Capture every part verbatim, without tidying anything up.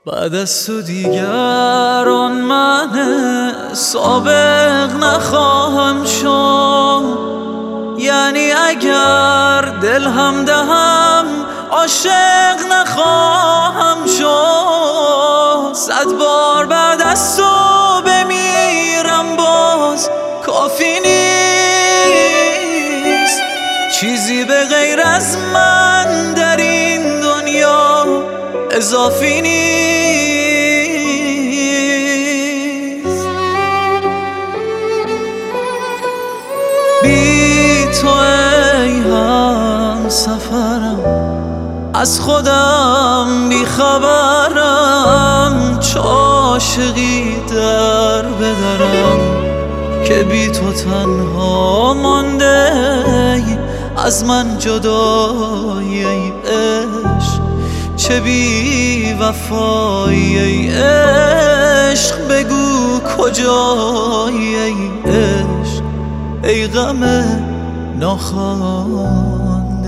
بعد از تو دیگر آن من سابق نخواهم شد، یعنی اگر دل هم دهم عاشق نخواهم شد. صد بار بعد از تو بمیرم باز کافی نیست، چیزی به غیر از من در این دنیا اضافی نیست. بی تو ای هم سفرم، از خودم بی خبرم، چه عاشقی در بدرم که بی تو تنها مانده، از من جدایی ای عشق، چه بی وفایی ای عشق، بگو کجایی ای عشق، ای غم ناخوانده.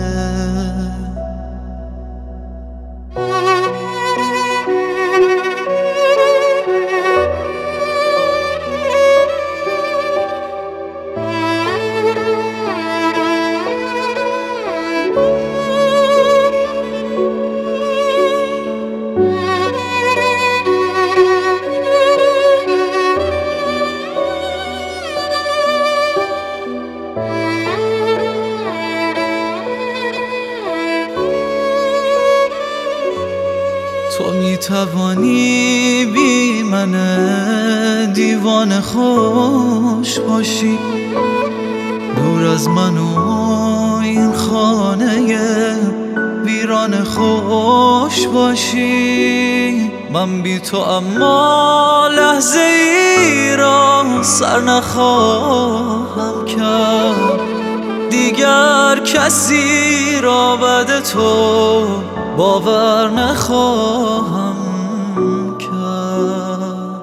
تو میتوانی بی من دیوانه خوش باشی، دور از من و این خانه ویران خوش باشی. من بی تو اما لحظه ای را سر نخواهم کرد، دیگر کسی را بعد تو باور نخواهم کرد.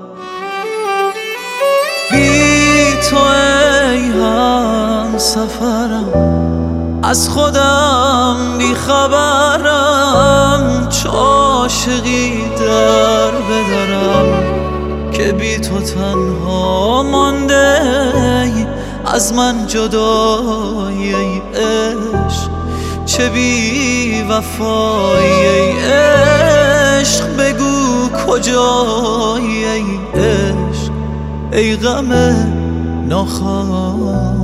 بی تو ای هم سفرم، از خودم بی خبرم، چه عاشقی در بدرم که بی تو تنها مانده، از من جدایی ای عشق، چه بی وفایی ای عشق، بگو کجایی ای عشق، ای غم ناخوانده.